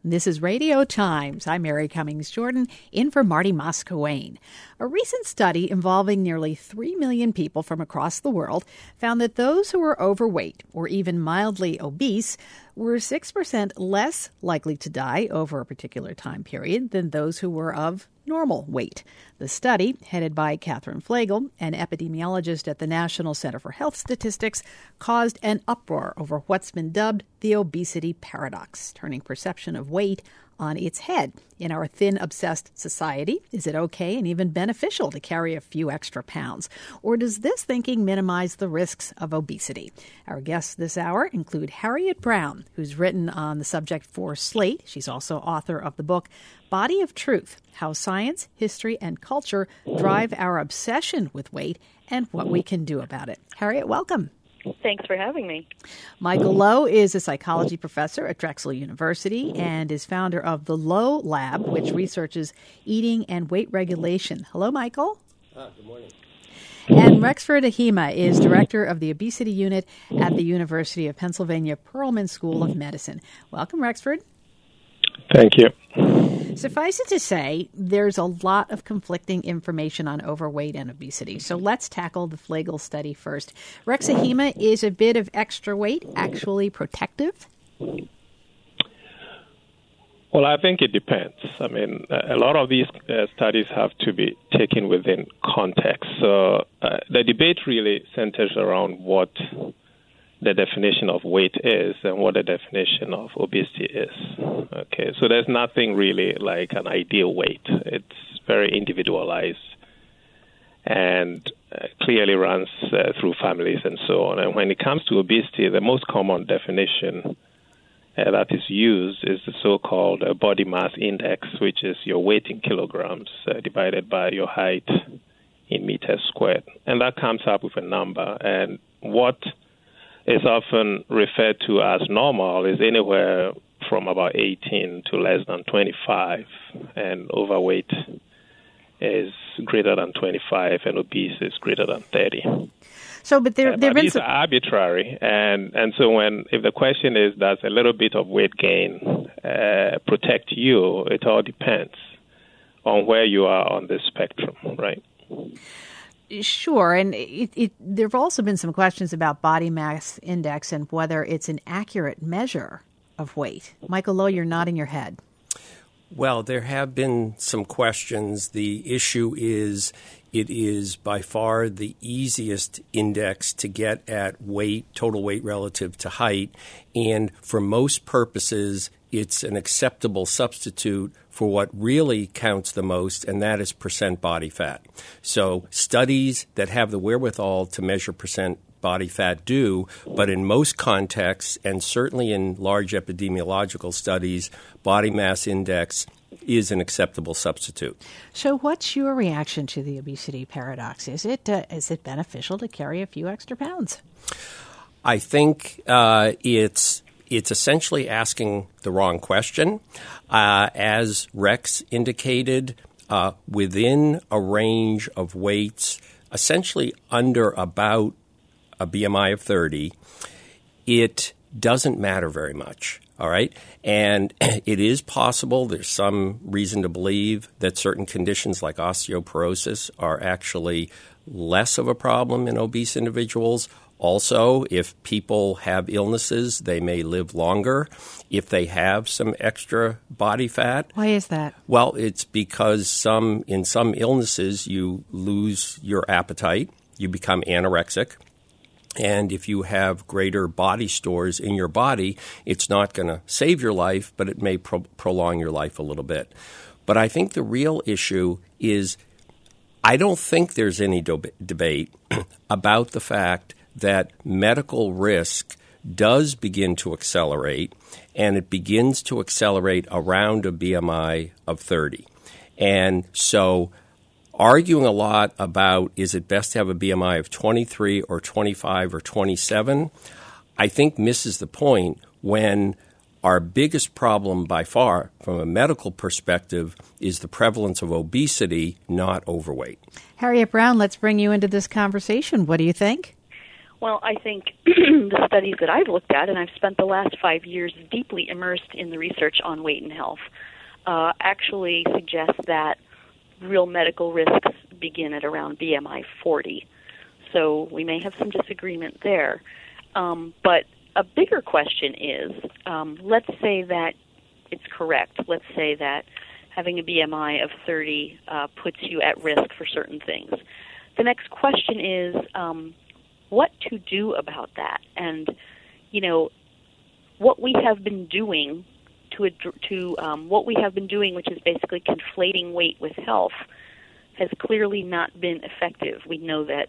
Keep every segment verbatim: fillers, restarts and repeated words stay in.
This is Radio Times. I'm Mary Cummings Jordan, in for Marty Moscowain. A recent study involving nearly three million people from across the world found that those who were overweight or even mildly obese were six percent less likely to die over a particular time period than those who were of normal weight. The study, headed by Catherine Flegel, an epidemiologist at the National Center for Health Statistics, caused an uproar over what's been dubbed the obesity paradox, turning perception of weight on its head. In our thin-obsessed society, is it okay and even beneficial to carry a few extra pounds? Or does this thinking minimize the risks of obesity? Our guests this hour include Harriet Brown, who's written on the subject for Slate. She's also author of the book Body of Truth: How Science, History, and Culture Drive Our Obsession with Weight and What We Can Do About It. Harriet, welcome. Thanks for having me. Michael Lowe is a psychology professor at Drexel University and is founder of the Lowe Lab, which researches eating and weight regulation. Hello, Michael. Ah, good morning. And Rexford Ahima is director of the obesity unit at the University of Pennsylvania Perelman School of Medicine. Welcome, Rexford. Thank you. Suffice it to say, there's a lot of conflicting information on overweight and obesity. So let's tackle the Flegel study first. Rex Ahima, is a bit of extra weight actually protective? Well, I think it depends. I mean, a lot of these uh, studies have to be taken within context. So uh, the debate really centers around what the definition of weight is and what the definition of obesity is. Okay, so there's nothing really like an ideal weight. It's very individualized and uh, clearly runs uh, through families and so on. And when it comes to obesity, the most common definition uh, that is used is the so-called uh, body mass index, which is your weight in kilograms uh, divided by your height in meters squared. And that comes up with a number. And what is often referred to as normal is anywhere from about eighteen to less than twenty-five, and overweight is greater than twenty-five, and obese is greater than thirty. So, but there, uh, there but been these some... are arbitrary, and and so when if the question is, does a little bit of weight gain uh, protect you? It all depends on where you are on the spectrum, right? Sure, and it, it, there have also been some questions about body mass index and whether it's an accurate measure of weight. Michael Lowe, you're nodding your head. Well, there have been some questions. The issue is it is by far the easiest index to get at weight, total weight relative to height, and for most purposes, it's an acceptable substitute for what really counts the most, and that is percent body fat. So studies that have the wherewithal to measure percent body fat do, but in most contexts, and certainly in large epidemiological studies, body mass index is an acceptable substitute. So what's your reaction to the obesity paradox? Is it uh, is it beneficial to carry a few extra pounds? I think uh, it's It's essentially asking the wrong question. Uh, as Rex indicated, uh, within a range of weights, essentially under about a B M I of thirty, it doesn't matter very much, all right? And it is possible, there's some reason to believe that certain conditions like osteoporosis are actually less of a problem in obese individuals. Also, if people have illnesses, they may live longer if they have some extra body fat. Why is that? Well, it's because some in some illnesses you lose your appetite, you become anorexic, and if you have greater body stores in your body, it's not going to save your life, but it may pro- prolong your life a little bit. But I think the real issue is I don't think there's any do- debate about the fact that medical risk does begin to accelerate, and it begins to accelerate around a B M I of thirty. And so arguing a lot about is it best to have a B M I of twenty-three or twenty-five or twenty-seven, I think misses the point when our biggest problem by far from a medical perspective is the prevalence of obesity, not overweight. Harriet Brown, let's bring you into this conversation. What do you think? Well, I think the studies that I've looked at, and I've spent the last five years deeply immersed in the research on weight and health, uh, actually suggest that real medical risks begin at around B M I forty. So we may have some disagreement there. Um, but a bigger question is, um, let's say that it's correct. Let's say that having a B M I of thirty uh, puts you at risk for certain things. The next question is, um, what to do about that? And, you know, what we have been doing to, to um, what we have been doing, which is basically conflating weight with health, has clearly not been effective. We know that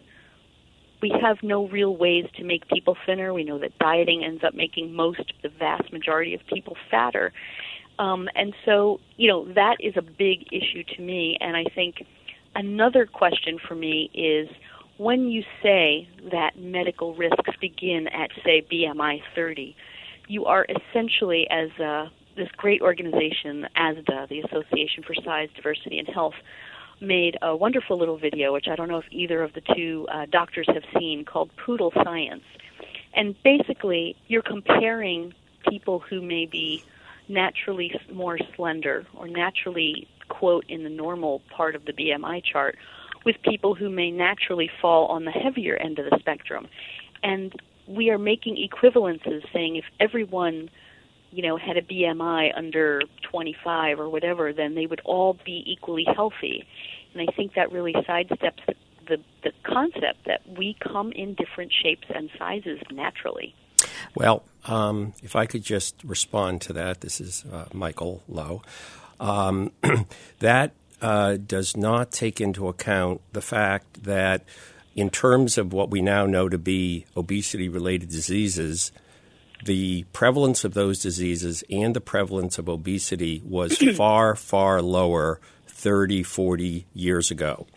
we have no real ways to make people thinner. We know that dieting ends up making most, the vast majority of people fatter. Um, and so, you know, that is a big issue to me. And I think another question for me is, when you say that medical risks begin at, say, B M I thirty, you are essentially, as uh, this great organization, A S D A, the Association for Size, Diversity, and Health, made a wonderful little video, which I don't know if either of the two uh, doctors have seen, called Poodle Science. And basically, you're comparing people who may be naturally more slender or naturally, quote, in the normal part of the B M I chart, with people who may naturally fall on the heavier end of the spectrum. And we are making equivalences, saying if everyone, you know, had a B M I under twenty-five or whatever, then they would all be equally healthy. And I think that really sidesteps the, the, the concept that we come in different shapes and sizes naturally. Well, um, if I could just respond to that, this is uh, Michael Lowe. Um, that uh, does not take into account the fact that in terms of what we now know to be obesity-related diseases, the prevalence of those diseases and the prevalence of obesity was far, far lower thirty, forty years ago.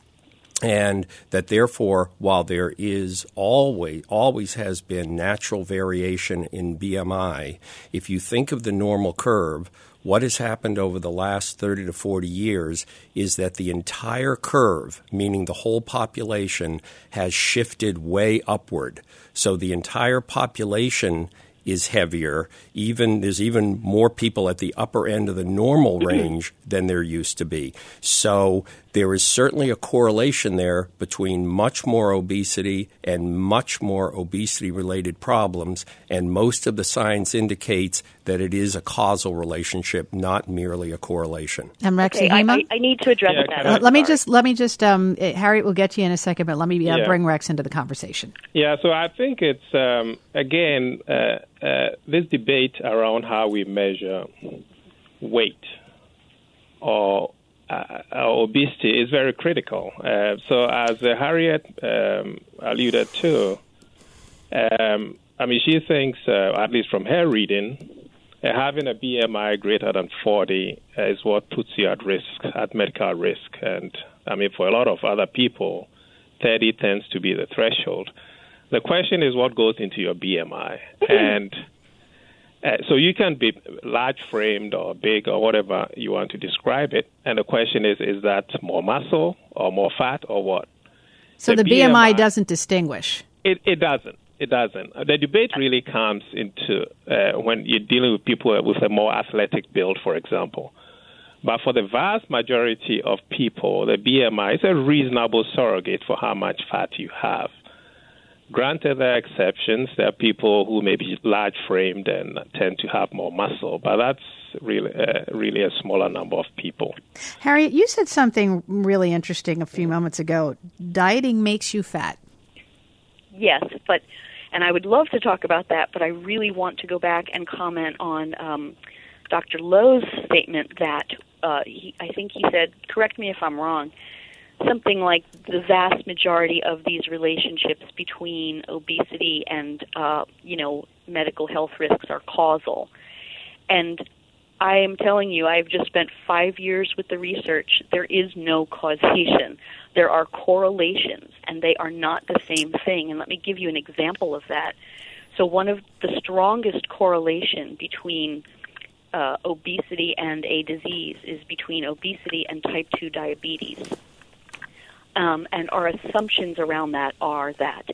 And that therefore, while there is always, always has been natural variation in B M I, if you think of the normal curve, what has happened over the last thirty to forty years is that the entire curve, meaning the whole population, has shifted way upward. So the entire population is heavier. Even there's even more people at the upper end of the normal range than there used to be. So there is certainly a correlation there between much more obesity and much more obesity-related problems, and most of the science indicates that it is a causal relationship, not merely a correlation. And Rex, okay, I, I, I need to address yeah, that. Uh, let me just let me just um, Harriet will get to you in a second, but let me uh, yeah. bring Rex into the conversation. Yeah, so I think it's, um, again, uh, uh, this debate around how we measure weight or uh, obesity is very critical. Uh, so as uh, Harriet um, alluded to, um, I mean, she thinks, uh, at least from her reading, uh, having a B M I greater than forty uh, is what puts you at risk, at medical risk. And, I mean, for a lot of other people, thirty tends to be the threshold. The question is what goes into your B M I. And uh, so you can be large-framed or big or whatever you want to describe it. And the question is, is that more muscle or more fat or what? So the, the B M I, B M I doesn't distinguish. It, it doesn't. It doesn't. The debate really comes into uh, when you're dealing with people with a more athletic build, for example. But for the vast majority of people, the B M I is a reasonable surrogate for how much fat you have. Granted, there are exceptions. There are people who may be large-framed and tend to have more muscle, but that's really, uh, really a smaller number of people. Harriet, you said something really interesting a few moments ago. Dieting makes you fat. Yes, but, and I would love to talk about that, but I really want to go back and comment on um, Doctor Lowe's statement that, uh, he, I think he said, correct me if I'm wrong, something like the vast majority of these relationships between obesity and, uh, you know, medical health risks are causal. And I am telling you, I've just spent five years with the research. There is no causation. There are correlations, and they are not the same thing. And let me give you an example of that. So one of the strongest correlation between uh, obesity and a disease is between obesity and type two diabetes. Um, and our assumptions around that are that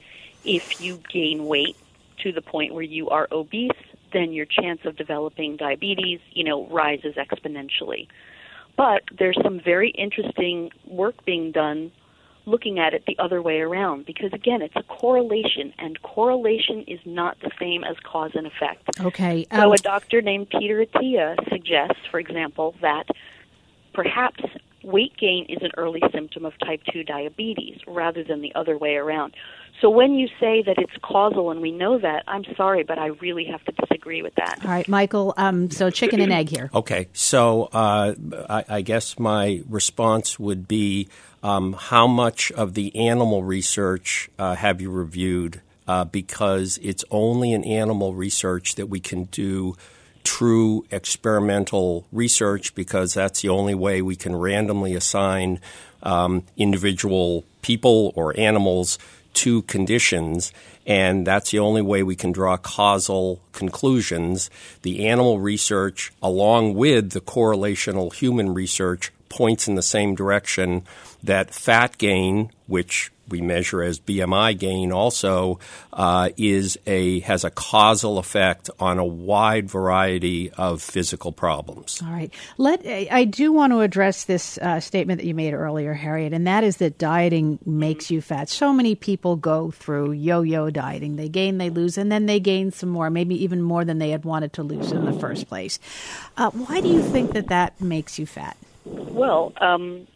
if you gain weight to the point where you are obese, then your chance of developing diabetes, you know, rises exponentially. But there's some very interesting work being done looking at it the other way around, because again, it's a correlation, and correlation is not the same as cause and effect. Okay. Um, so um, a doctor named Peter Attia suggests, for example, that perhaps weight gain is an early symptom of type two diabetes rather than the other way around. So when you say that it's causal and we know that, I'm sorry, but I really have to disagree with that. All right, Michael, um, so chicken and egg here. Okay, so uh, I, I guess my response would be um, how much of the animal research uh, have you reviewed? Uh, because it's only in animal research that we can do true experimental research, because that's the only way we can randomly assign um, individual people or animals to conditions, and that's the only way we can draw causal conclusions. The animal research, along with the correlational human research, points in the same direction, that fat gain, which we measure as B M I gain also, uh, is a has a causal effect on a wide variety of physical problems. All right. Let I do want to address this uh, statement that you made earlier, Harriet, and that is that dieting makes you fat. So many people go through yo-yo dieting. They gain, they lose, and then they gain some more, maybe even more than they had wanted to lose in the first place. Uh, why do you think that that makes you fat? Well, um,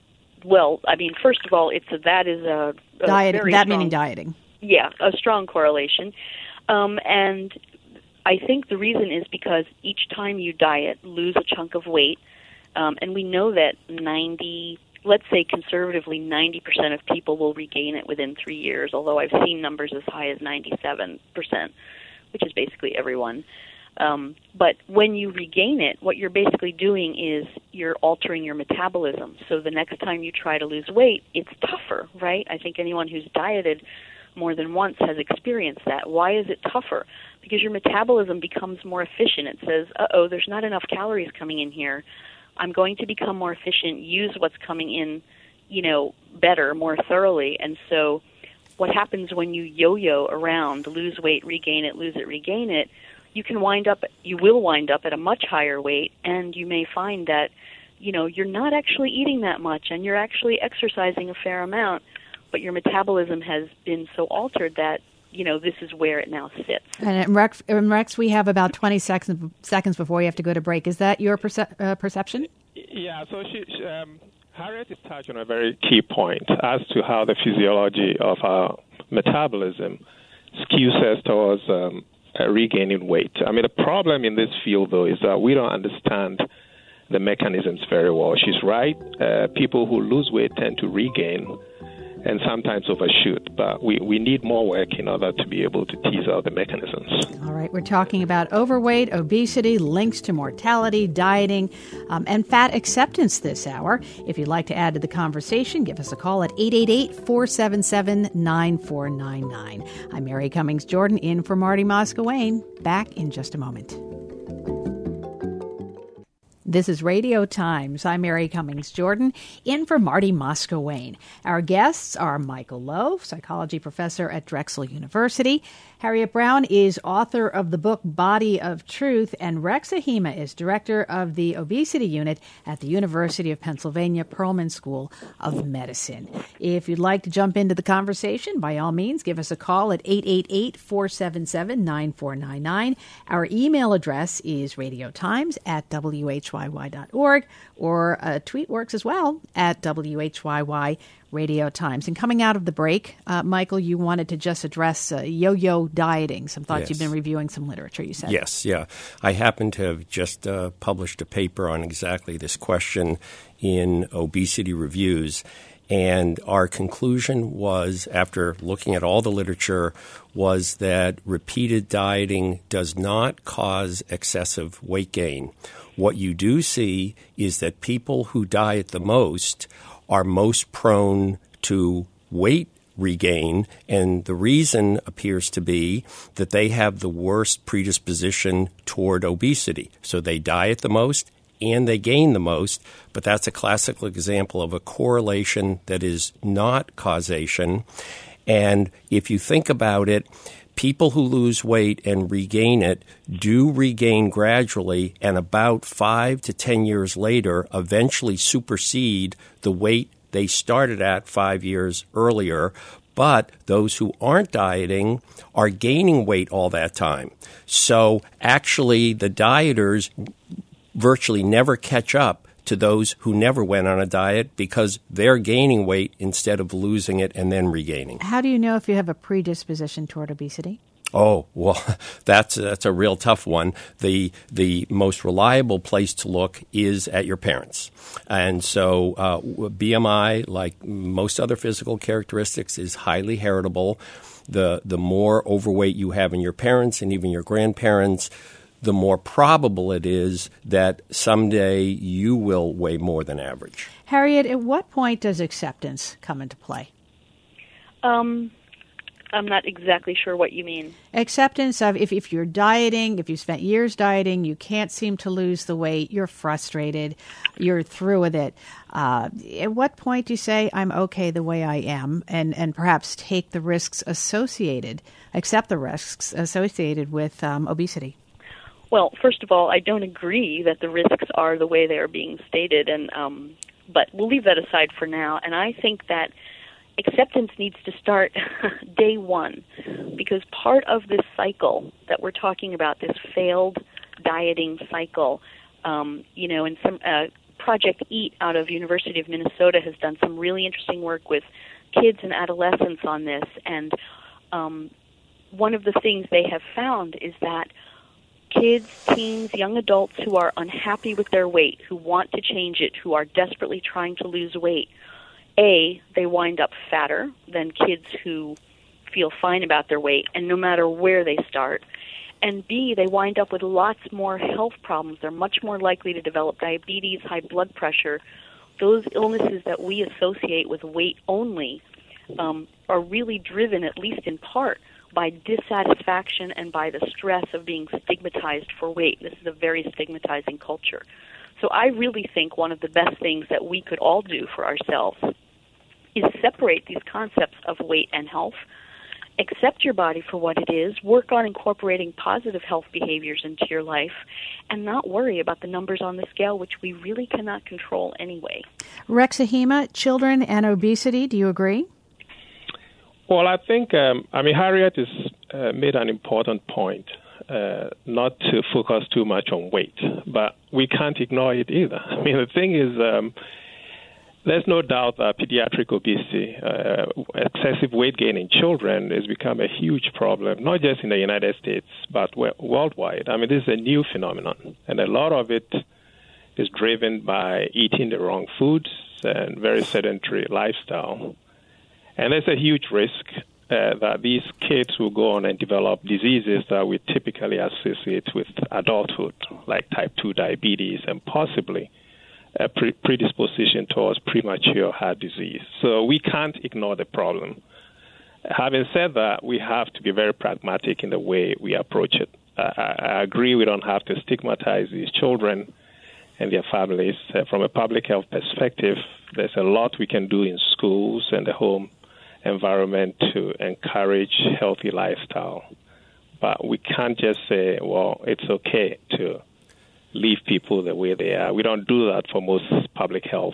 well, I mean, first of all, it's a, that is a, a Diet, very that strong, meaning dieting. Yeah, a strong correlation, um, and I think the reason is because each time you diet, lose a chunk of weight, um, and we know that ninety, let's say conservatively, ninety percent of people will regain it within three years. Although I've seen numbers as high as ninety-seven percent, which is basically everyone. Um, but when you regain it, what you're basically doing is you're altering your metabolism. So the next time you try to lose weight, it's tougher, right? I think anyone who's dieted more than once has experienced that. Why is it tougher? Because your metabolism becomes more efficient. It says, uh-oh, there's not enough calories coming in here. I'm going to become more efficient, use what's coming in, you know, better, more thoroughly. And so what happens when you yo-yo around, lose weight, regain it, lose it, regain it, you can wind up, you will wind up at a much higher weight, and you may find that, you know, you're not actually eating that much, and you're actually exercising a fair amount, but your metabolism has been so altered that, you know, this is where it now sits. And Rex, Rex we have about twenty seconds, seconds before we have to go to break. Is that your perce- uh, perception? Yeah, so she, she, um, Harriet is touching on a very key point as to how the physiology of our metabolism skews us towards um, Uh, regaining weight. I mean, the problem in this field, though, is that we don't understand the mechanisms very well. She's right. Uh, people who lose weight tend to regain and sometimes overshoot, but we, we need more work in order to be able to tease out the mechanisms. All right, we're talking about overweight, obesity, links to mortality, dieting, um, and fat acceptance this hour. If you'd like to add to the conversation, give us a call at eight eight eight, four seven seven, nine four nine nine. I'm Mary Cummings Jordan, in for Marty Moscowain. Back in just a moment. This is Radio Times. I'm Mary Cummings Jordan, in for Marty Moscowain. Our guests are Michael Lowe, psychology professor at Drexel University. Harriet Brown is author of the book Body of Truth, and Rex Ahima is director of the obesity unit at the University of Pennsylvania Perelman School of Medicine. If you'd like to jump into the conversation, by all means, give us a call at eight eight eight, four seven seven, nine four nine nine. Our email address is radiotimes at w h y y dot org, or a tweet works as well at W H Y Y Radio Times. And coming out of the break, uh, Michael, you wanted to just address uh, yo-yo dieting. Some thoughts. Yes. You've been reviewing some literature, you said. Yes, yeah. I happen to have just uh, published a paper on exactly this question in Obesity Reviews. And our conclusion was, after looking at all the literature, was that repeated dieting does not cause excessive weight gain. What you do see is that people who diet the most are most prone to weight regain, and the reason appears to be that they have the worst predisposition toward obesity. So they diet the most and they gain the most, but that's a classical example of a correlation that is not causation. And if you think about it, people who lose weight and regain it do regain gradually, and about five to ten years later eventually supersede the weight they started at five years earlier. But those who aren't dieting are gaining weight all that time. So actually the dieters virtually never catch up to those who never went on a diet because they're gaining weight instead of losing it and then regaining. How do you know if you have a predisposition toward obesity? Oh, well, that's that's a real tough one. The the most reliable place to look is at your parents. And so uh, B M I, like most other physical characteristics, is highly heritable. The the more overweight you have in your parents and even your grandparents, the more probable it is that someday you will weigh more than average. Harriet, at what point does acceptance come into play? Um. I'm not exactly sure what you mean. Acceptance of if, if you're dieting, if you spent years dieting, you can't seem to lose the weight, you're frustrated, you're through with it. Uh, at what point do you say, I'm okay the way I am, and, and perhaps take the risks associated, accept the risks associated with um, obesity? Well, first of all, I don't agree that the risks are the way they are being stated, and um, but we'll leave that aside for now. And I think that acceptance needs to start day one, because part of this cycle that we're talking about, this failed dieting cycle, um, you know, and some uh, Project EAT out of University of Minnesota has done some really interesting work with kids and adolescents on this, and um, one of the things they have found is that kids, teens, young adults who are unhappy with their weight, who want to change it, who are desperately trying to lose weight, A, they wind up fatter than kids who feel fine about their weight, and no matter where they start. And B, they wind up with lots more health problems. They're much more likely to develop diabetes, high blood pressure. Those illnesses that we associate with weight only um, are really driven, at least in part, by dissatisfaction and by the stress of being stigmatized for weight. This is a very stigmatizing culture. So I really think one of the best things that we could all do for ourselves is separate these concepts of weight and health, accept your body for what it is, work on incorporating positive health behaviors into your life, and not worry about the numbers on the scale, which we really cannot control anyway. Rex Hajima, children and obesity, do you agree? Well, I think, um, I mean, Harriet has uh, made an important point. Uh, not to focus too much on weight, but we can't ignore it either. I mean, the thing is, um, there's no doubt that pediatric obesity, uh, excessive weight gain in children has become a huge problem, not just in the United States, but worldwide. I mean, this is a new phenomenon, and a lot of it is driven by eating the wrong foods and very sedentary lifestyle. And there's a huge risk Uh, that these kids will go on and develop diseases that we typically associate with adulthood, like type two diabetes and possibly a pre- predisposition towards premature heart disease. So we can't ignore the problem. Having said that, we have to be very pragmatic in the way we approach it. Uh, I, I agree we don't have to stigmatize these children and their families. Uh, from a public health perspective, there's a lot we can do in schools and the home environment to encourage healthy lifestyle. But we can't just say, well, it's okay to leave people the way they are. We don't do that for most public health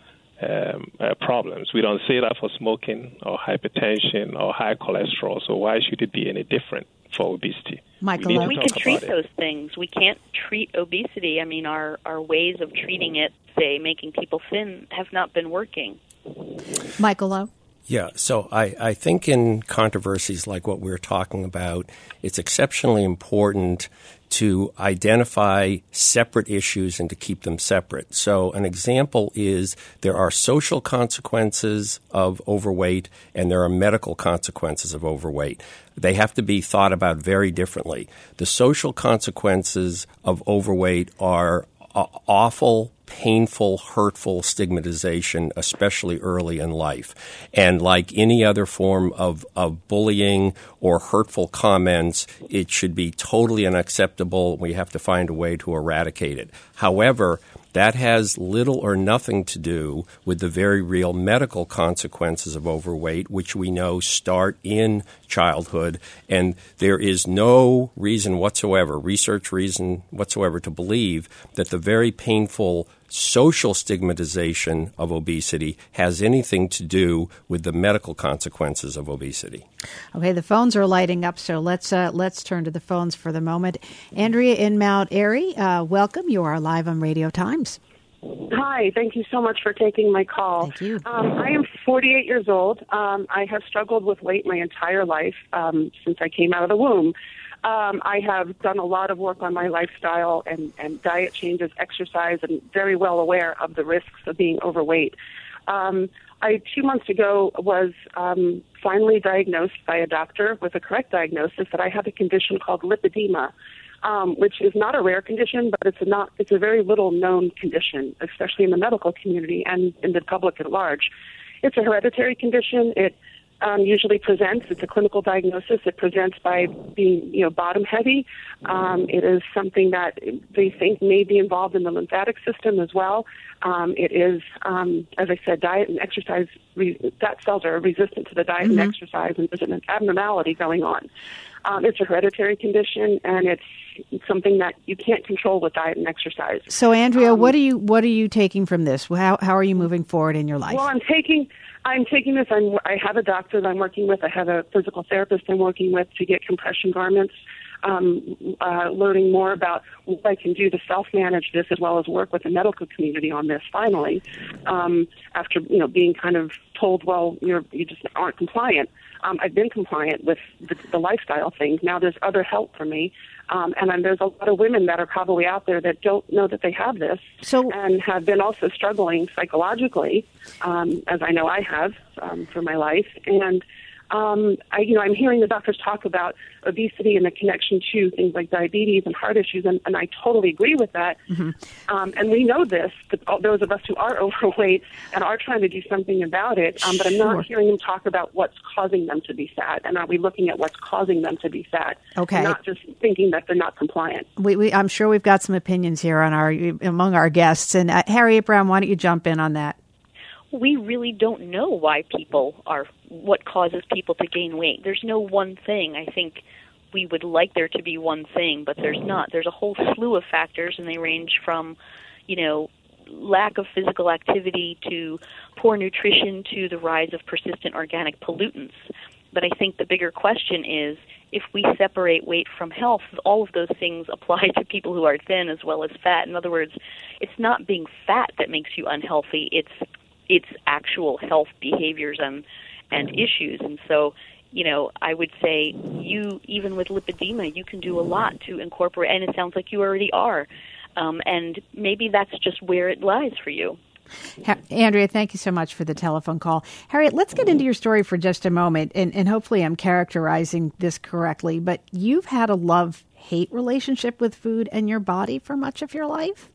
um, uh, problems. We don't say that for smoking or hypertension or high cholesterol. So why should it be any different for obesity? Michael, we, we can treat those things. We can't treat obesity. I mean, our, our ways of treating it, say, making people thin, have not been working. Michael Lowe? Yeah, so I, I think in controversies like what we're talking about, it's exceptionally important to identify separate issues and to keep them separate. So an example is there are social consequences of overweight and there are medical consequences of overweight. They have to be thought about very differently. The social consequences of overweight are awful, painful, hurtful stigmatization, especially early in life. And like any other form of, of bullying or hurtful comments, it should be totally unacceptable. We have to find a way to eradicate it. However, That has little or nothing to do with the very real medical consequences of overweight, which we know start in childhood. And there is no reason whatsoever, research reason whatsoever, to believe that the very painful social stigmatization of obesity has anything to do with the medical consequences of obesity. Okay, the phones are lighting up, so let's uh, let's turn to the phones for the moment. Andrea in Mount Airy, uh, welcome. You are live on Radio Times. Hi, thank you so much for taking my call. Thank you. Um, I am forty-eight years old. Um, I have struggled with weight my entire life um, since I came out of the womb. Um, I have done a lot of work on my lifestyle and, and diet changes, exercise, and very well aware of the risks of being overweight. Um, I, two months ago, was um, finally diagnosed by a doctor with a correct diagnosis that I have a condition called lipedema, um, which is not a rare condition, but it's a not it's a very little known condition, especially in the medical community and in the public at large. It's a hereditary condition. It Um, usually presents, it's a clinical diagnosis, it presents by being, you know, bottom heavy. Um, it is something that they think may be involved in the lymphatic system as well. Um, it is, um, as I said, diet and exercise, re- fat cells are resistant to the diet mm-hmm. and exercise, and there's an abnormality going on. Um, it's a hereditary condition, and it's something that you can't control with diet and exercise. So, Andrea, um, what are you what are you taking from this? How how are you moving forward in your life? Well, I'm taking I'm taking this. I'm, I have a doctor that I'm working with. I have a physical therapist I'm working with to get compression garments. Um, uh, learning more about what I can do to self-manage this, as well as work with the medical community on this. Finally, um, after you know being kind of told, well, you're you just aren't compliant. Um, I've been compliant with the, the lifestyle things. Now there's other help for me, um, and then there's a lot of women that are probably out there that don't know that they have this, so, and have been also struggling psychologically, um, as I know I have um, for my life. And um, I, you know, I'm hearing the doctors talk about obesity and the connection to things like diabetes and heart issues, and, and I totally agree with that. Mm-hmm. Um, and we know this, that those of us who are overweight and are trying to do something about it, um, but I'm not sure. hearing them talk about what's causing them to be fat, and are we looking at what's causing them to be fat, okay. and not just thinking that they're not compliant. We, we, I'm sure we've got some opinions here on our among our guests, and uh, Harriet Brown, why don't you jump in on that? We really don't know why people are, what causes people to gain weight. There's no one thing. I think we would like there to be one thing, but there's not. There's a whole slew of factors, and they range from, you know, lack of physical activity to poor nutrition to the rise of persistent organic pollutants. But I think the bigger question is, if we separate weight from health, all of those things apply to people who are thin as well as fat. In other words, it's not being fat that makes you unhealthy. It's it's actual health behaviors and and issues. And so, you know, I would say you, even with lipedema, you can do a lot to incorporate, and it sounds like you already are. Um, and maybe that's just where it lies for you. Ha- Andrea, thank you so much for the telephone call. Harriet, let's get into your story for just a moment, and, and hopefully I'm characterizing this correctly, but you've had a love-hate relationship with food and your body for much of your life?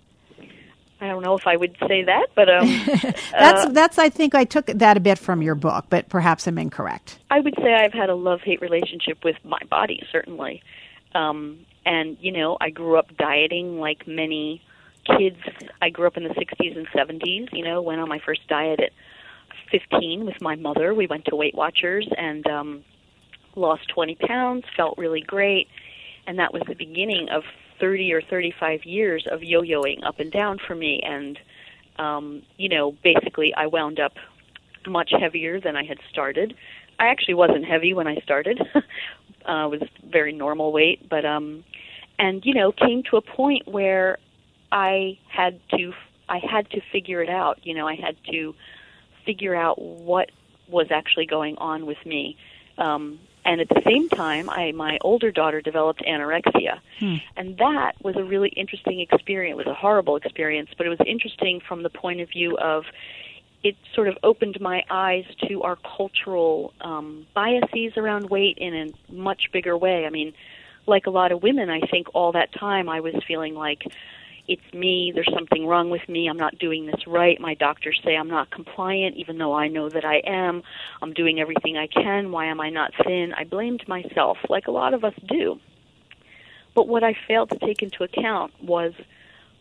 I don't know if I would say that, but um, that's uh, that's. I think I took that a bit from your book, but perhaps I'm incorrect. I would say I've had a love-hate relationship with my body, certainly. Um, and you know, I grew up dieting like many kids. I grew up in the sixties and seventies. You know, went on my first diet at fifteen with my mother. We went to Weight Watchers and um, lost twenty pounds. Felt really great, and that was the beginning of thirty or thirty-five years of yo-yoing up and down for me. And, um, you know, basically I wound up much heavier than I had started. I actually wasn't heavy when I started. I uh, was very normal weight. But, um, and, you know, came to a point where I had to, I had to figure it out. You know, I had to figure out what was actually going on with me. Um, And at the same time, I, my older daughter developed anorexia. Hmm. And that was a really interesting experience. It was a horrible experience, but it was interesting from the point of view of it sort of opened my eyes to our cultural um, biases around weight in a much bigger way. I mean, like a lot of women, I think all that time I was feeling like, it's me, there's something wrong with me, I'm not doing this right, my doctors say I'm not compliant, even though I know that I am, I'm doing everything I can, why am I not thin? I blamed myself, like a lot of us do. But what I failed to take into account was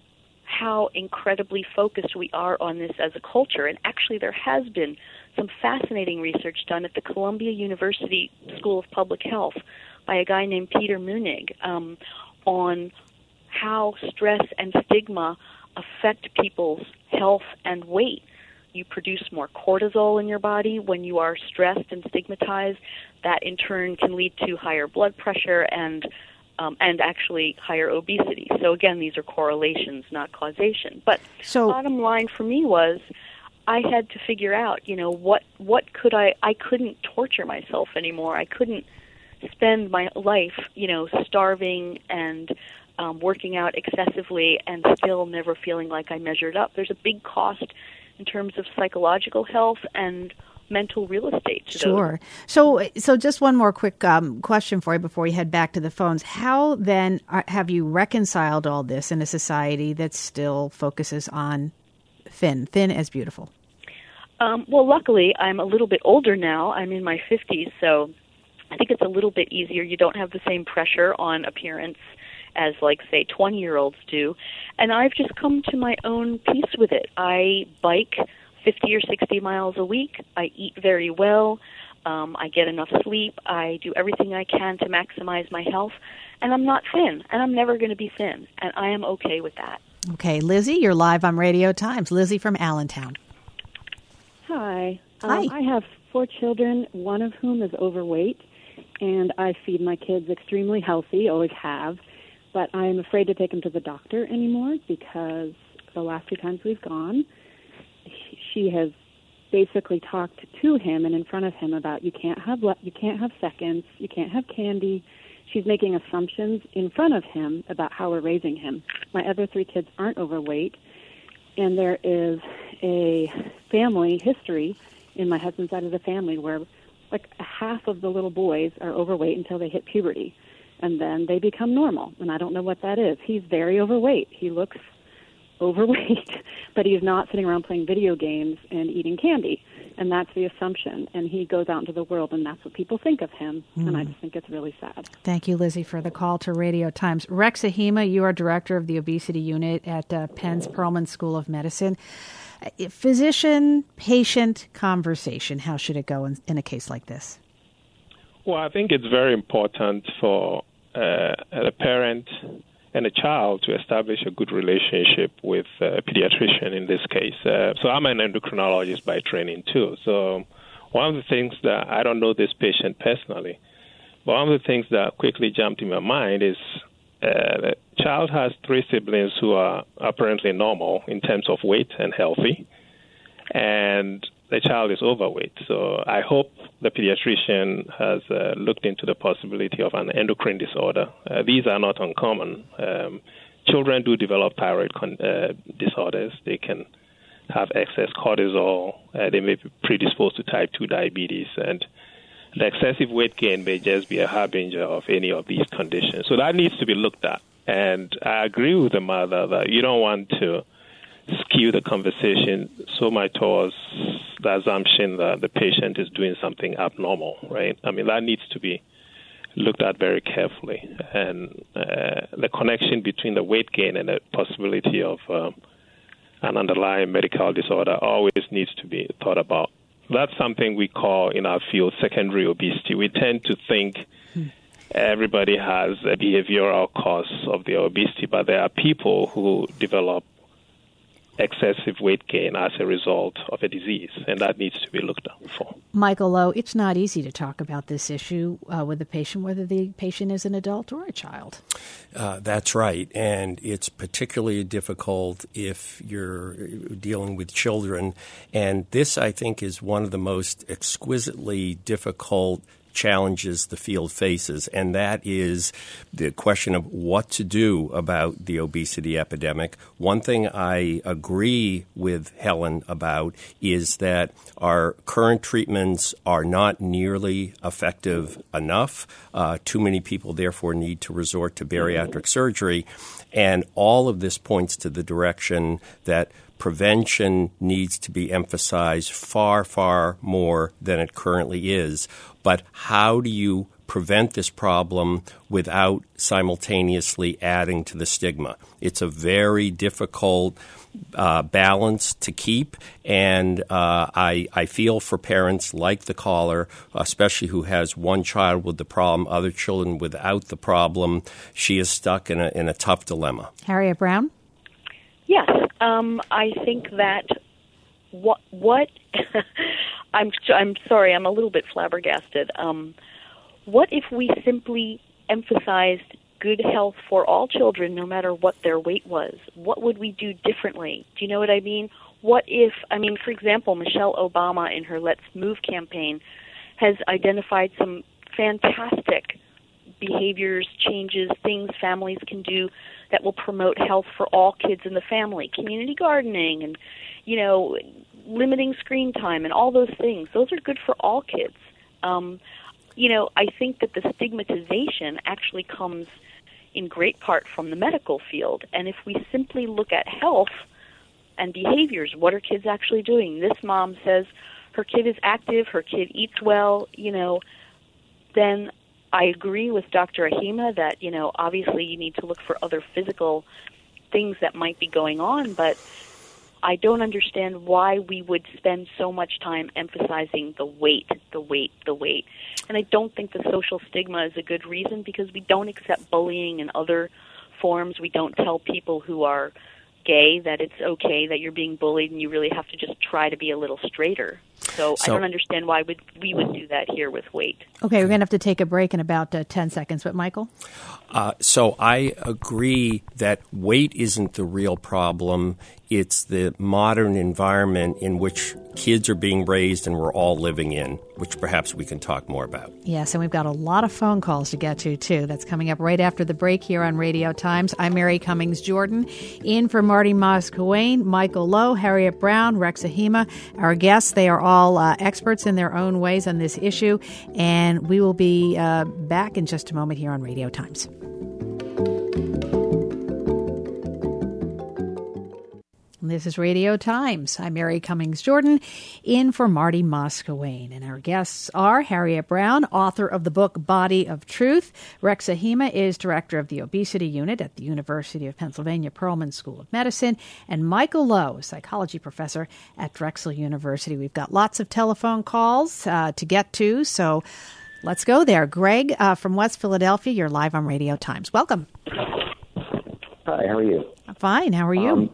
how incredibly focused we are on this as a culture. And actually there has been some fascinating research done at the Columbia University School of Public Health by a guy named Peter Munig um, on how stress and stigma affect people's health and weight. You produce more cortisol in your body when you are stressed and stigmatized. That in turn can lead to higher blood pressure and um, and actually higher obesity. So again, these are correlations, not causation. But so, bottom line for me was I had to figure out, you know, what what could I I couldn't torture myself anymore. I couldn't spend my life, you know, starving and um, working out excessively and still never feeling like I measured up. There's a big cost in terms of psychological health and mental real estate. To sure. Those. So, so just one more quick um, question for you before we head back to the phones. How then are, have you reconciled all this in a society that still focuses on thin, thin as beautiful? Um, well, luckily, I'm a little bit older now. I'm in my fifties, so I think it's a little bit easier. You don't have the same pressure on appearance as, like, say, twenty-year-olds do. And I've just come to my own peace with it. I bike fifty or sixty miles a week. I eat very well. Um, I get enough sleep. I do everything I can to maximize my health. And I'm not thin, and I'm never going to be thin. And I am okay with that. Okay, Lizzie, you're live on Radio Times. Lizzie from Allentown. Hi. Hi. Um, I have four children, one of whom is overweight, and I feed my kids extremely healthy, always have, but I'm afraid to take them to the doctor anymore because the last two times we've gone, she has basically talked to him and in front of him about you can't have le- you can't have seconds, you can't have candy. She's making assumptions in front of him about how we're raising him. My other three kids aren't overweight, and there is a family history in my husband's side of the family where like half of the little boys are overweight until they hit puberty, and then they become normal, and I don't know what that is. He's very overweight. He looks overweight, but he's not sitting around playing video games and eating candy, and that's the assumption. And he goes out into the world, and that's what people think of him, mm. and I just think it's really sad. Thank you, Lizzie, for the call to Radio Times. Rex Ahima, you are director of the obesity unit at uh, Penn's Perelman School of Medicine. Physician-patient conversation, how should it go in, in a case like this? Well, I think it's very important for uh, a parent and a child to establish a good relationship with a pediatrician in this case. Uh, so I'm an endocrinologist by training too. So one of the things that, I don't know this patient personally, but one of the things that quickly jumped in my mind is uh, the child has three siblings who are apparently normal in terms of weight and healthy, and the child is overweight. So I hope the pediatrician has uh, looked into the possibility of an endocrine disorder. Uh, these are not uncommon. Um, children do develop thyroid con- uh, disorders. They can have excess cortisol. Uh, they may be predisposed to type two diabetes. And the excessive weight gain may just be a harbinger of any of these conditions. So that needs to be looked at. And I agree with the mother that you don't want to skew the conversation so much towards the assumption that the patient is doing something abnormal, right? I mean, that needs to be looked at very carefully. And uh, the connection between the weight gain and the possibility of um, an underlying medical disorder always needs to be thought about. That's something we call in our field secondary obesity. We tend to think everybody has a behavioral cause of their obesity, but there are people who develop excessive weight gain as a result of a disease, and that needs to be looked at for. Michael Lowe, it's not easy to talk about this issue uh, with the patient, whether the patient is an adult or a child. Uh, that's right, and it's particularly difficult if you're dealing with children, and this, I think, is one of the most exquisitely difficult challenges the field faces, and that is the question of what to do about the obesity epidemic. One thing I agree with Helen about is that our current treatments are not nearly effective enough. Uh, too many people, therefore, need to resort to bariatric surgery, and all of this points to the direction that prevention needs to be emphasized far, far more than it currently is. But how do you prevent this problem without simultaneously adding to the stigma. It's a very difficult uh, balance to keep, and uh, I, I feel for parents like the caller, especially who has one child with the problem, other children without the problem. She is stuck in a, in a tough dilemma. Harriet Brown? Yes, um, I think that what what I'm I'm sorry, I'm a little bit flabbergasted. Um, what if we simply emphasized good health for all children, no matter what their weight was? What would we do differently? Do you know what I mean? What if, I mean, for example, Michelle Obama in her Let's Move campaign has identified some fantastic behaviors, changes, things families can do that will promote health for all kids in the family, community gardening and, you know, limiting screen time and all those things. Those are good for all kids. Um, you know, I think that the stigmatization actually comes in great part from the medical field. And if we simply look at health and behaviors, what are kids actually doing? This mom says her kid is active, her kid eats well, you know, then I agree with Doctor Ahima that, you know, obviously you need to look for other physical things that might be going on, but I don't understand why we would spend so much time emphasizing the weight, the weight, the weight. And I don't think the social stigma is a good reason, because we don't accept bullying and other forms. We don't tell people who are gay that it's okay that you're being bullied and you really have to just try to be a little straighter. So, so I don't understand why would we would do that here with weight. Okay, we're going to have to take a break in about uh, ten seconds. But, Michael? Uh, so I agree that weight isn't the real problem. It's the modern environment in which kids are being raised and we're all living in, which perhaps we can talk more about. Yes, and we've got a lot of phone calls to get to, too. That's coming up right after the break here on Radio Times. I'm Mary Cummings Jordan, in for Marty Moss-Coane, Michael Lowe, Harriet Brown, Rex Ahima. Our guests, they are all uh, experts in their own ways on this issue, and we will be uh, back in just a moment here on Radio Times. This is Radio Times. I'm Mary Cummings Jordan, in for Marty Moss-Coane. And our guests are Harriet Brown, author of the book Body of Truth. Rex Ahima is director of the obesity unit at the University of Pennsylvania Perelman School of Medicine. And Michael Lowe, a psychology professor at Drexel University. We've got lots of telephone calls uh, to get to, so let's go there. Greg uh, from West Philadelphia, you're live on Radio Times. Welcome. Hi, how are you? I'm fine. How are you? Um,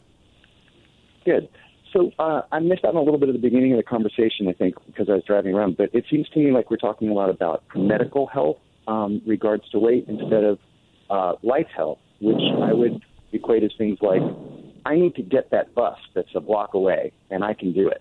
Good. So uh, I missed out on a little bit of the beginning of the conversation, I think, because I was driving around. But it seems to me like we're talking a lot about medical health um, regards to weight instead of uh, life health, which I would equate as things like, I need to get that bus that's a block away, and I can do it.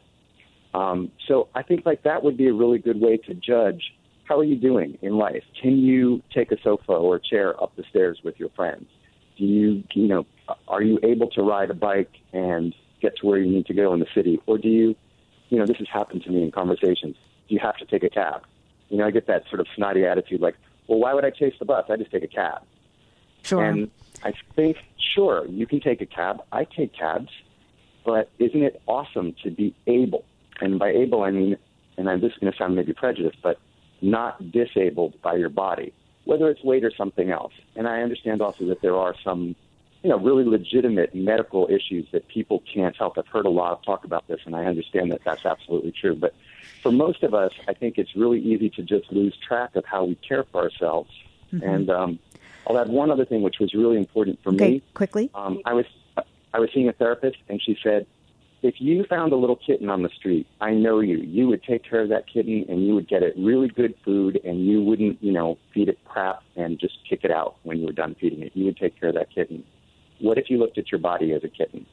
Um, so I think like that would be a really good way to judge, how are you doing in life? Can you take a sofa or a chair up the stairs with your friends? Do you, you know, are you able to ride a bike and get to where you need to go in the city? Or do you, you know, this has happened to me in conversations, do you have to take a cab? You know, I get that sort of snotty attitude like, well, why would I chase the bus? I just take a cab. Sure. And I think, sure, you can take a cab. I take cabs. But isn't it awesome to be able, and by able I mean, and I'm just going to sound maybe prejudiced, but not disabled by your body, whether it's weight or something else. And I understand also that there are some, you know, really legitimate medical issues that people can't help. I've heard a lot of talk about this, and I understand that that's absolutely true. But for most of us, I think it's really easy to just lose track of how we care for ourselves. Mm-hmm. And um, I'll add one other thing, which was really important for okay, me. Quickly. Um, I was I was seeing a therapist, and she said, if you found a little kitten on the street, I know you. You would take care of that kitten, and you would get it really good food, and you wouldn't, you know, feed it crap and just kick it out when you were done feeding it. You would take care of that kitten. What if you looked at your body as a kitten?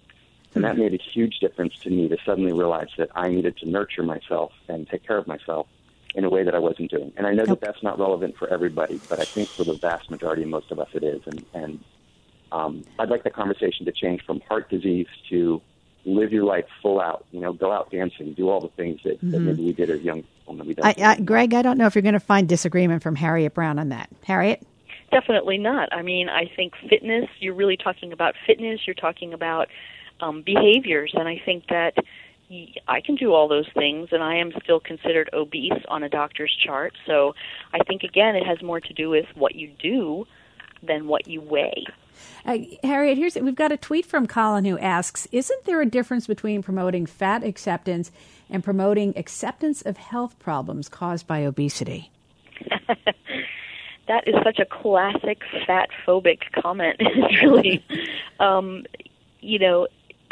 And that made a huge difference to me, to suddenly realize that I needed to nurture myself and take care of myself in a way that I wasn't doing. And I know that that's not relevant for everybody, but I think for the vast majority of most of us it is. And, and um, I'd like the conversation to change from heart disease to live your life full out, you know, go out dancing, do all the things that, mm-hmm. that maybe we did as young people. That we don't I, I, Greg, I don't know if you're going to find disagreement from Harriet Brown on that. Harriet? Definitely not. I mean, I think fitness, you're really talking about fitness, you're talking about um, behaviors, and I think that I can do all those things, and I am still considered obese on a doctor's chart. So I think, again, it has more to do with what you do than what you weigh. Uh, Harriet, here's we've got a tweet from Colin who asks, isn't there a difference between promoting fat acceptance and promoting acceptance of health problems caused by obesity? That is such a classic fat-phobic comment. It's really, um, you know,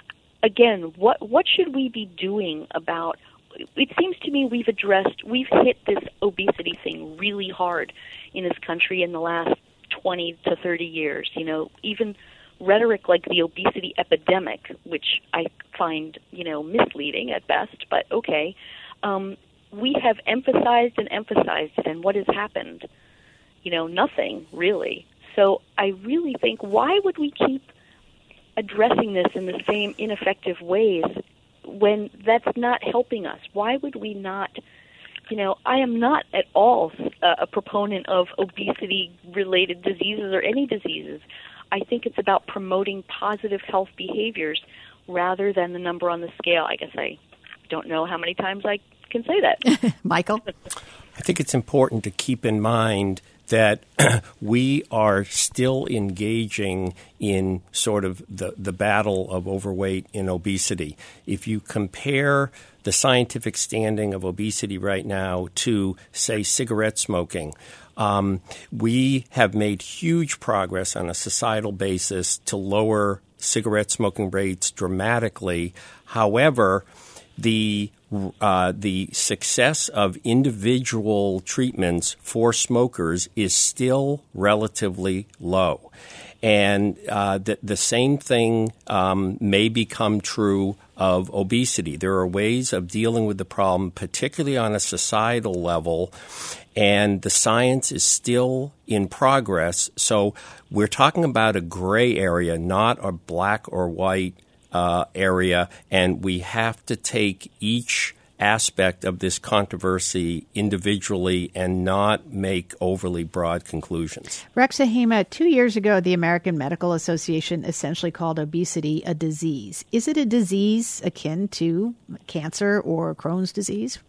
again, what what should we be doing about, it seems to me we've addressed, we've hit this obesity thing really hard in this country in the last twenty to thirty years. You know, even rhetoric like the obesity epidemic, which I find, you know, misleading at best, but okay. Um, we have emphasized and emphasized it, and what has happened? You know, nothing, really. So I really think, why would we keep addressing this in the same ineffective ways when that's not helping us? Why would we not, you know, I am not at all a, a proponent of obesity-related diseases or any diseases. I think it's about promoting positive health behaviors rather than the number on the scale. I guess I don't know how many times I can say that. Michael? I think it's important to keep in mind that we are still engaging in sort of the, the battle of overweight and obesity. If you compare the scientific standing of obesity right now to, say, cigarette smoking, um, we have made huge progress on a societal basis to lower cigarette smoking rates dramatically. However, the Uh, the success of individual treatments for smokers is still relatively low. And uh, the, the same thing um, may become true of obesity. There are ways of dealing with the problem, particularly on a societal level, and the science is still in progress. So we're talking about a gray area, not a black or white Uh, area, and we have to take each aspect of this controversy individually and not make overly broad conclusions. Rexa Hema, two years ago, the American Medical Association essentially called obesity a disease. Is it a disease akin to cancer or Crohn's disease?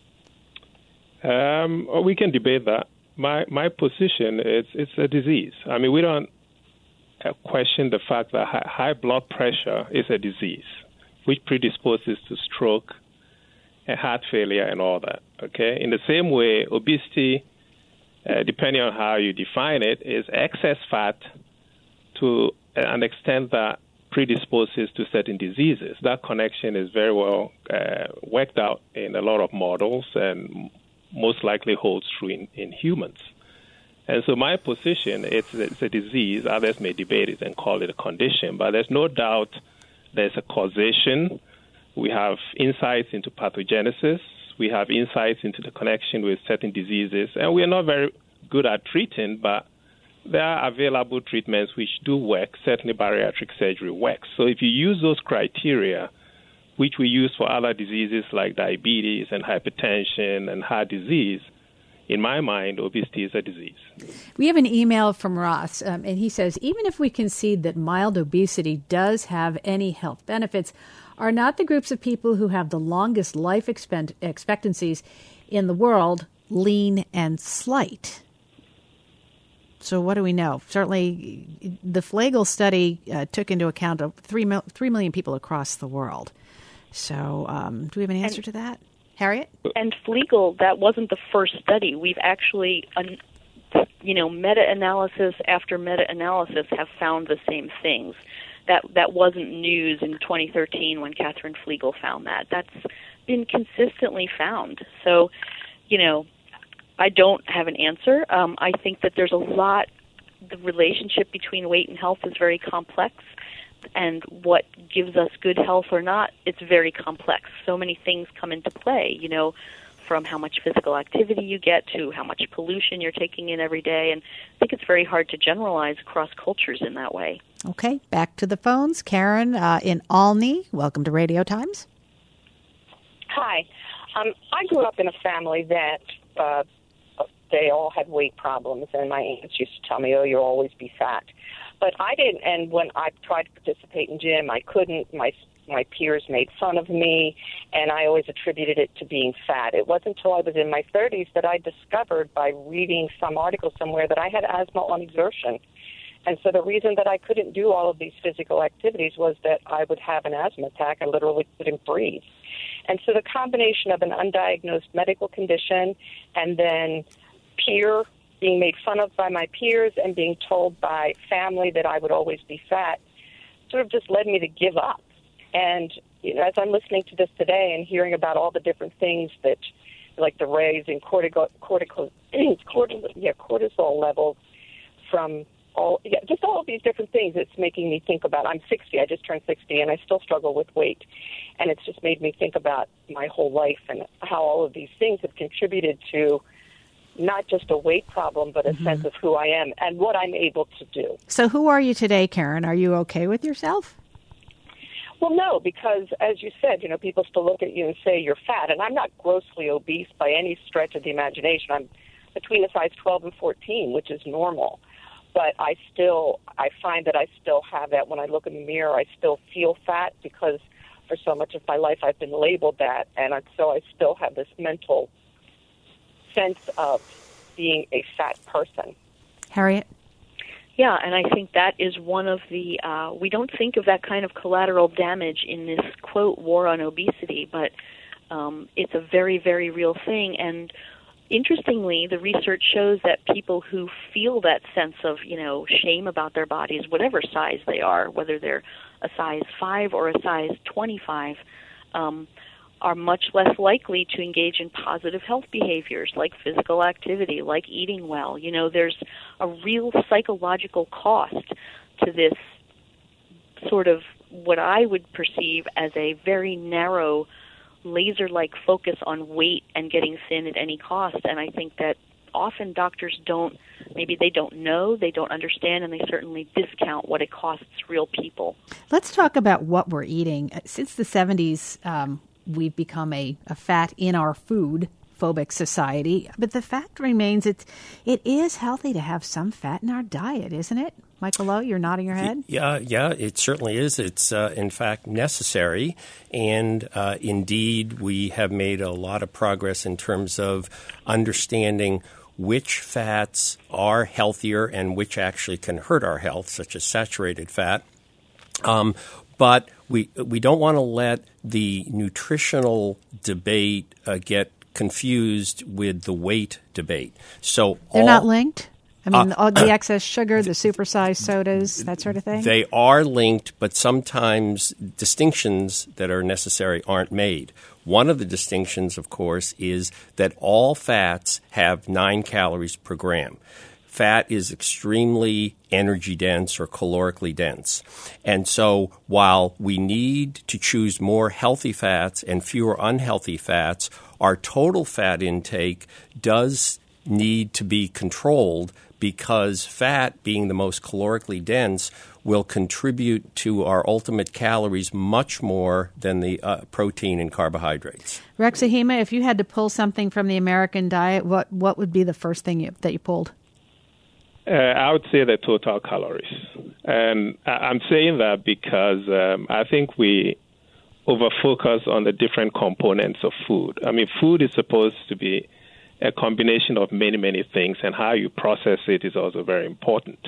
Um, we can debate that. My my position is it's a disease. I mean, we don't question the fact that high blood pressure is a disease, which predisposes to stroke and heart failure and all that. Okay. In the same way, obesity, uh, depending on how you define it, is excess fat to an extent that predisposes to certain diseases. That connection is very well uh, worked out in a lot of models and most likely holds true in, in humans. And so my position, it's, it's a disease. Others may debate it and call it a condition, but there's no doubt there's a causation. We have insights into pathogenesis. We have insights into the connection with certain diseases. And we're not very good at treating, but there are available treatments which do work. Certainly bariatric surgery works. So if you use those criteria, which we use for other diseases like diabetes and hypertension and heart disease, in my mind, obesity is a disease. We have an email from Ross, um, and he says, even if we concede that mild obesity does have any health benefits, are not the groups of people who have the longest life expect- expectancies in the world lean and slight? So what do we know? Certainly, the Flagel study uh, took into account of three, mil- three million people across the world. So um, do we have an answer and- to that? Harriet? And Flegel, that wasn't the first study. We've actually, you know, meta-analysis after meta-analysis have found the same things. That that wasn't news in twenty thirteen when Catherine Flegel found that. That's been consistently found. So, you know, I don't have an answer. Um, I think that there's a lot, the relationship between weight and health is very complex. And what gives us good health or not, it's very complex. So many things come into play, you know, from how much physical activity you get to how much pollution you're taking in every day. And I think it's very hard to generalize across cultures in that way. Okay, back to the phones. Karen uh, in Olney, welcome to Radio Times. Hi. Um, I grew up in a family that uh, they all had weight problems, and my aunts used to tell me, oh, you'll always be fat. But I didn't, and when I tried to participate in gym, I couldn't. My my peers made fun of me, and I always attributed it to being fat. It wasn't until I was in my thirties that I discovered by reading some article somewhere that I had asthma on exertion. And so the reason that I couldn't do all of these physical activities was that I would have an asthma attack. I literally couldn't breathe. And so the combination of an undiagnosed medical condition and then peer being made fun of by my peers and being told by family that I would always be fat sort of just led me to give up. And you know, as I'm listening to this today and hearing about all the different things that, like the raise in cortico, cortico, cortisol, yeah, cortisol levels from all, yeah, just all of these different things, it's making me think about, I'm sixty, I just turned sixty, and I still struggle with weight. And it's just made me think about my whole life and how all of these things have contributed to not just a weight problem, but a mm-hmm. sense of who I am and what I'm able to do. So who are you today, Karen? Are you okay with yourself? Well, no, because as you said, you know, people still look at you and say you're fat, and I'm not grossly obese by any stretch of the imagination. I'm between a size twelve and fourteen, which is normal. But I still, I find that I still have that when I look in the mirror. I still feel fat because for so much of my life I've been labeled that, and so I still have this mental sense of being a fat person. Harriet? Yeah, and I think that is one of the, uh, we don't think of that kind of collateral damage in this, quote, war on obesity, but um, it's a very, very real thing. And interestingly, the research shows that people who feel that sense of, you know, shame about their bodies, whatever size they are, whether they're a size five or a size twenty-five, um, are much less likely to engage in positive health behaviors like physical activity, like eating well. You know, there's a real psychological cost to this sort of what I would perceive as a very narrow, laser-like focus on weight and getting thin at any cost. And I think that often doctors don't, maybe they don't know, they don't understand, and they certainly discount what it costs real people. Let's talk about what we're eating. Since the seventies, um, we've become a, a fat in our food phobic society, but the fact remains it's, it is healthy to have some fat in our diet, isn't it? Michael Lowe, you're nodding your head? Yeah, yeah, it certainly is. It's, uh, in fact, necessary. And uh, indeed, we have made a lot of progress in terms of understanding which fats are healthier and which actually can hurt our health, such as saturated fat. Um, but we we don't want to let the nutritional debate uh, get confused with the weight debate. So they're all, not linked? I mean, uh, all the excess sugar, the supersized sodas, that sort of thing? They are linked, but sometimes distinctions that are necessary aren't made. One of the distinctions, of course, is that all fats have nine calories per gram. Fat is extremely energy dense or calorically dense. And so while we need to choose more healthy fats and fewer unhealthy fats, our total fat intake does need to be controlled because fat, being the most calorically dense, will contribute to our ultimate calories much more than the uh, protein and carbohydrates. Rex Hema, if you had to pull something from the American diet, what, what would be the first thing you, that you pulled? Uh, I would say the total calories. And I'm saying that because um, I think we over-focus on the different components of food. I mean, food is supposed to be a combination of many, many things, and how you process it is also very important.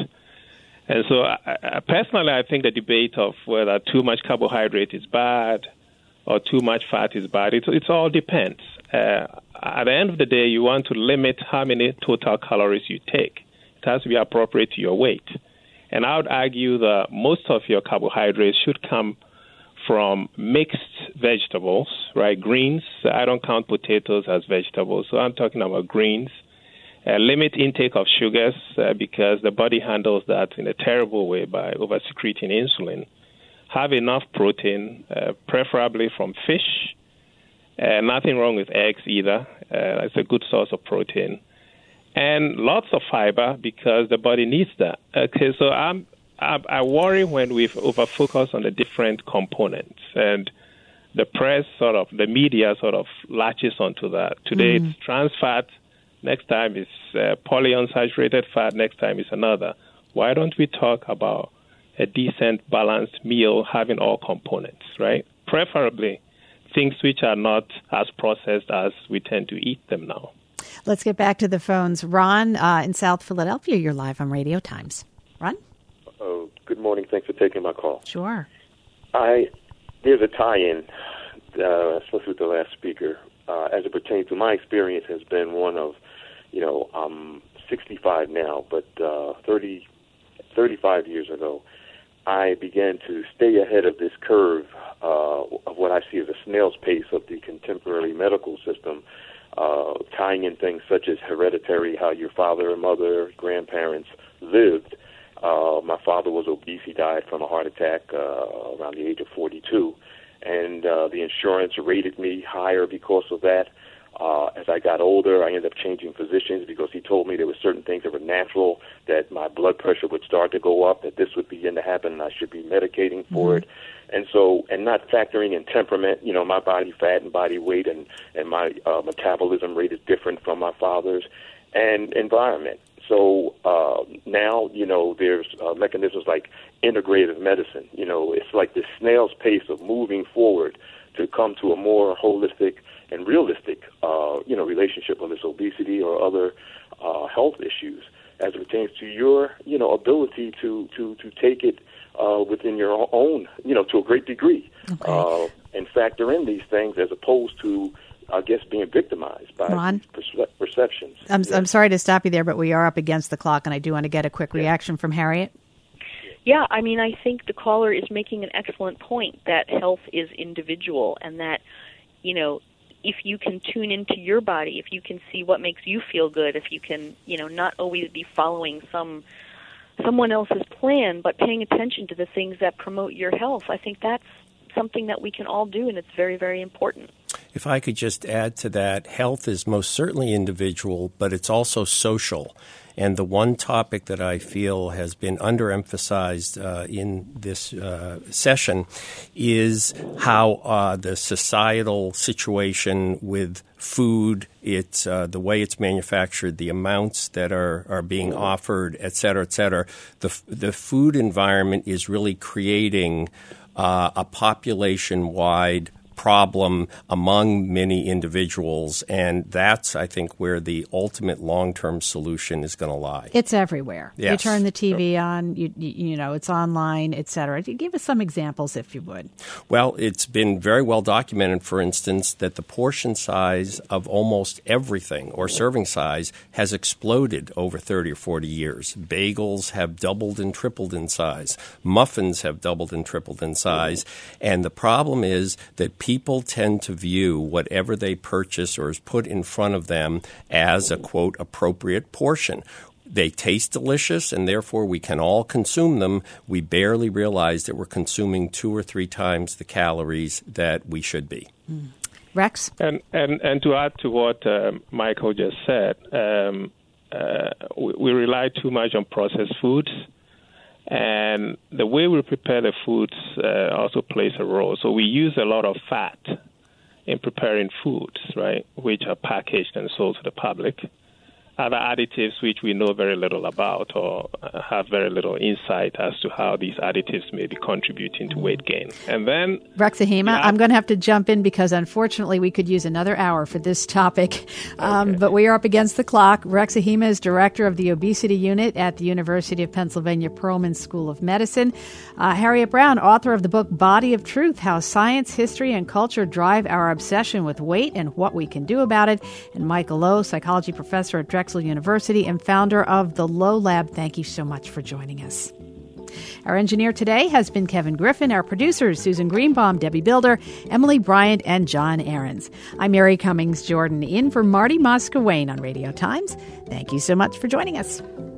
And so I, I, personally, I think the debate of whether too much carbohydrate is bad or too much fat is bad, it, it all depends. Uh, at the end of the day, you want to limit how many total calories you take. It has to be appropriate to your weight. And I would argue that most of your carbohydrates should come from mixed vegetables, right? Greens. I don't count potatoes as vegetables, so I'm talking about greens. Uh, limit intake of sugars uh, because the body handles that in a terrible way by over-secreting insulin. Have enough protein, uh, preferably from fish. Uh, nothing wrong with eggs either. Uh, it's a good source of protein. And lots of fiber because the body needs that. Okay, so I'm, I, I worry when we over-focus on the different components. And the press sort of, the media sort of latches onto that. Today mm. it's trans fat. Next time it's uh, polyunsaturated fat. Next time it's another. Why don't we talk about a decent, balanced meal having all components, right? Preferably things which are not as processed as we tend to eat them now. Let's get back to the phones. Ron uh, in South Philadelphia, you're live on Radio Times. Ron? Oh, good morning. Thanks for taking my call. Sure. I There's a tie-in, uh, especially with the last speaker, uh, as it pertains to my experience has been one of, you know, I'm sixty-five now, but uh, thirty, thirty-five years ago, I began to stay ahead of this curve uh, of what I see as a snail's pace of the contemporary medical system, uh, tying in things such as hereditary, how your father and mother, grandparents lived. Uh, my father was obese. He died from a heart attack uh, around the age of forty-two. And uh, the insurance rated me higher because of that. Uh, as I got older, I ended up changing physicians because he told me there were certain things that were natural, that my blood pressure would start to go up, that this would begin to happen, and I should be medicating for mm-hmm. it. And so, and not factoring in temperament, you know, my body fat and body weight and, and my uh, metabolism rate is different from my father's, and environment. So uh, now, you know, there's uh, mechanisms like integrative medicine. You know, it's like this snail's pace of moving forward to come to a more holistic and realistic, uh, you know, relationship with this obesity or other uh, health issues as it pertains to your, you know, ability to, to, to take it uh, within your own, you know, to a great degree, okay. uh, and factor in these things as opposed to, I guess, being victimized by Ron? perce- perceptions. I'm, yeah. I'm sorry to stop you there, but we are up against the clock, and I do want to get a quick reaction from Harriet. Yeah, I mean, I think the caller is making an excellent point that health is individual and that, you know, if you can tune into your body, if you can see what makes you feel good, if you can, you know, not always be following some someone else's plan, but paying attention to the things that promote your health, I think that's something that we can all do, and it's very, very important. If I could just add to that, health is most certainly individual, but it's also social. And the one topic that I feel has been underemphasized uh, in this uh, session is how uh, the societal situation with food, it's uh, the way it's manufactured, the amounts that are, are being offered, et cetera, et cetera. The, the food environment is really creating uh, a population-wide problem among many individuals, and that's, I think, where the ultimate long-term solution is going to lie. It's everywhere. Yes. You turn the T V on, you, you you know, it's online, et cetera. Give us some examples, if you would. Well, it's been very well documented, for instance, that the portion size of almost everything, or serving size, has exploded over thirty or forty years. Bagels have doubled and tripled in size. Muffins have doubled and tripled in size. And the problem is that people People tend to view whatever they purchase or is put in front of them as a, quote, appropriate portion. They taste delicious, and therefore we can all consume them. We barely realize that we're consuming two or three times the calories that we should be. Mm. Rex? And, and, and to add to what uh, Michael just said, um, uh, we, we rely too much on processed foods. And the way we prepare the foods uh, also plays a role. So we use a lot of fat in preparing foods, right, which are packaged and sold to the public. Other additives which we know very little about or have very little insight as to how these additives may be contributing to weight gain. And then Rex Hahima, yeah. I'm going to have to jump in because unfortunately we could use another hour for this topic. Um, okay. But we are up against the clock. Rex Hahima is director of the obesity unit at the University of Pennsylvania Perelman School of Medicine. Uh, Harriet Brown, author of the book Body of Truth, How Science, History, and Culture Drive Our Obsession with Weight and What We Can Do About It. And Michael Lowe, psychology professor at Drexel University and founder of the Lowe Lab. Thank you so much for joining us. Our engineer today has been Kevin Griffin. Our producers, Susan Greenbaum, Debbie Builder, Emily Bryant, and John Ahrens. I'm Mary Cummings Jordan, in for Marty Moscawain on Radio Times. Thank you so much for joining us.